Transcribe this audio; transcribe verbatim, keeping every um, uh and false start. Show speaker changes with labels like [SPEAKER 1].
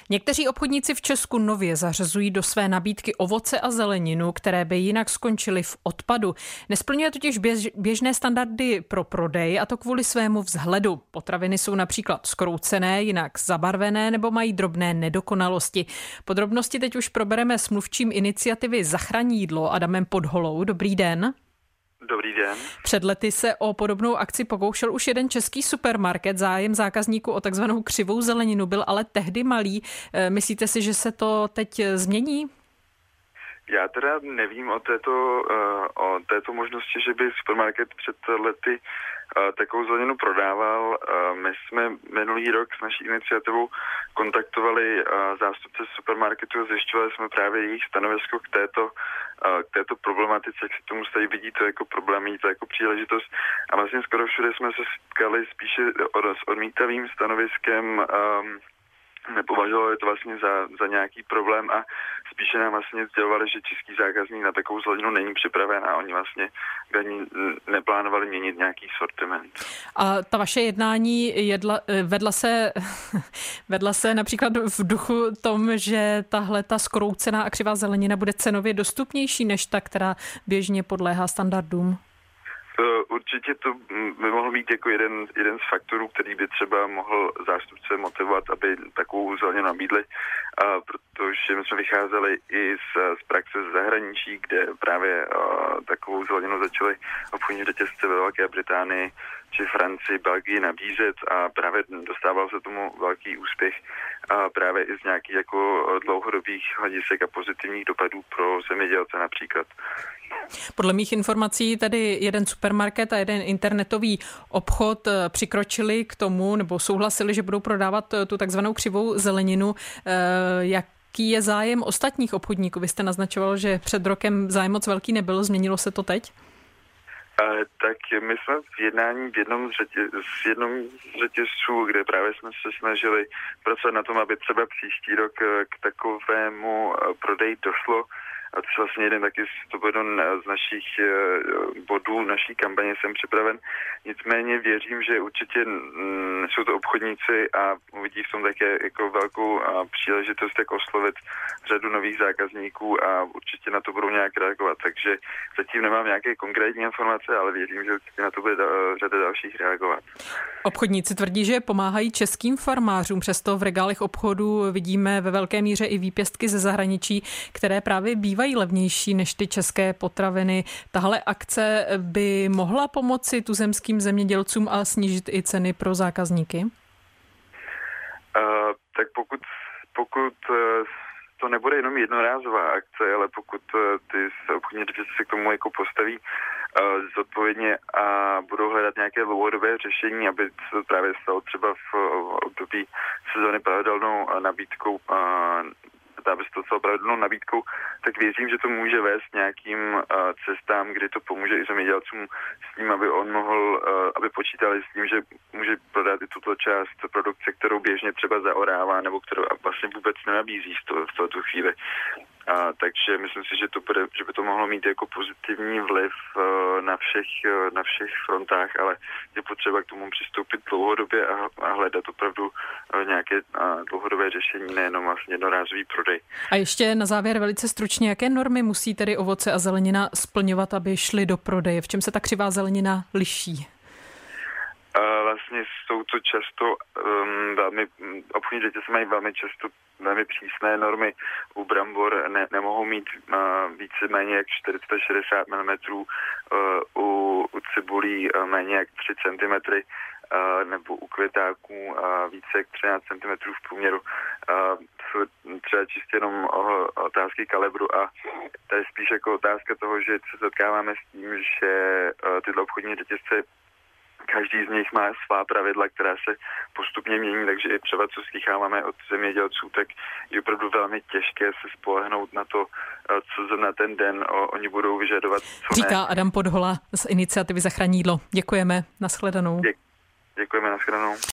[SPEAKER 1] Někteří obchodníci v Česku nově zařazují do své nabídky ovoce a zeleninu, které by jinak skončily v odpadu. Nesplňuje totiž běž, běžné standardy pro prodej, a to kvůli svému vzhledu. Potraviny jsou například zkroucené, jinak zabarvené nebo mají drobné nedokonalosti. Podrobnosti teď už probereme s mluvčím iniciativy Zachraň jídlo Adamem Podholou. Dobrý den.
[SPEAKER 2] Dobrý den.
[SPEAKER 1] Před lety se o podobnou akci pokoušel už jeden český supermarket. Zájem zákazníků o takzvanou křivou zeleninu byl ale tehdy malý. Myslíte si, že se to teď změní?
[SPEAKER 2] Já teda nevím o této, o této možnosti, že by supermarket před lety takovou zeleninu prodával. My jsme minulý rok s naší iniciativou kontaktovali zástupce supermarketu a zjišťovali jsme právě jejich stanovisko k této, k této problematice, jak se tomu staví, vidí to jako problém, vidí to jako příležitost. A vlastně skoro všude jsme se setkali spíše s odmítavým stanoviskem. Nepovažovali to vlastně za, za nějaký problém a spíše nám vlastně sdělovali, že český zákazník na takovou zeleninu není připraven a oni vlastně ani neplánovali měnit nějaký sortiment.
[SPEAKER 1] A ta vaše jednání jedla, vedla se vedla se například v duchu tom, že tahle ta skroucená a křivá zelenina bude cenově dostupnější než ta, která běžně podléhá standardům?
[SPEAKER 2] Určitě to by mohl být jako jeden, jeden z faktorů, který by třeba mohl zástupce motivovat, aby takovou zeleninu nabídli, a protože my jsme vycházeli i z, z praxe z zahraničí, kde právě a, takovou zeleninu začaly obchodní řetězce ve Velké Británii či Francii, Belgii nabízet a právě dostával se tomu velký úspěch a právě i z nějakých jako dlouhodobých hledisek a pozitivních dopadů pro zemědělce například.
[SPEAKER 1] Podle mých informací tady jeden supermarket a jeden internetový obchod přikročili k tomu, nebo souhlasili, že budou prodávat tu takzvanou křivou zeleninu. Jaký je zájem ostatních obchodníků? Vy jste naznačoval, že před rokem zájem moc velký nebyl. Změnilo se to teď?
[SPEAKER 2] Uh, tak my jsme v jednání v jednom z, řetě, z jednom z řetězců, kde právě jsme se snažili pracovat na tom, aby třeba příští rok k takovému prodeji došlo. A to je vlastně jeden taky to byl jeden z našich bodů naší kampaně, jsem připraven. Nicméně věřím, že určitě mm, jsou to obchodníci a uvidí v tom také jako velkou příležitost, jak oslovit řadu nových zákazníků a určitě na to budou nějak reagovat. Takže zatím nemám nějaké konkrétní informace, ale věřím, že určitě na to bude řada dalších reagovat.
[SPEAKER 1] Obchodníci tvrdí, že pomáhají českým farmářům, přesto v regálech obchodu vidíme ve velké míře i výpěstky ze zahraničí, které právě bývají levnější než ty české potraviny. Tahle akce by mohla pomoci tuzemským zemědělcům a snížit i ceny pro zákazníky? Uh,
[SPEAKER 2] tak pokud, pokud uh, to nebude jenom jednorázová akce, ale pokud uh, ty obchodní řetězce se k tomu jako postaví uh, zodpovědně a budou hledat nějaké dlouhodobé řešení, aby se právě stalo třeba v období sezóny pravidelnou nabídkou uh, aby se to stalo pravidelnou nabídkou, tak věřím, že to může vést nějakým uh, cestám, kdy to pomůže i zemědělcům s tím, aby on mohl, uh, aby počítali s tím, že může prodat i tuto část produkce, kterou běžně třeba zaorává, nebo kterou vlastně vůbec nenabízí v, to, v tuto chvíli. A, takže myslím si, že, to bude, že by to mohlo mít jako pozitivní vliv uh, na, všech, uh, na všech frontách, ale je potřeba k tomu přistoupit dlouhodobě a, a hledat opravdu uh, nějaké uh, dlouhodobé řešení, nejenom vlastně jednorázový prodej.
[SPEAKER 1] A ještě na závěr velice stručně, jaké normy musí tedy ovoce a zelenina splňovat, aby šly do prodeje? V čem se ta křivá zelenina liší?
[SPEAKER 2] Vlastně jsou to často um, velmi, obchodní řetězce mají velmi často velmi přísné normy. U brambor ne, nemohou mít uh, více méně jak čtyři sta šedesát milimetrů, uh, u, u cibulí uh, méně jak tři centimetry, uh, nebo u květáků uh, více jak třináct centimetrů v průměru. Uh, jsou třeba čistě jenom otázky kalibru a to je spíš jako otázka toho, že se setkáváme s tím, že uh, tyhle obchodní řetězce každý z nich má svá pravidla, která se postupně mění, takže i třeba co slýcháváme od zemědělců, tak je opravdu velmi těžké se spolehnout na to, co na ten den o, oni budou vyžadovat. Co
[SPEAKER 1] Říká
[SPEAKER 2] ne.
[SPEAKER 1] Adam Podhola z iniciativy Zachraň jídlo. Děkujeme, nashledanou.
[SPEAKER 2] Dě- děkujeme, nashledanou.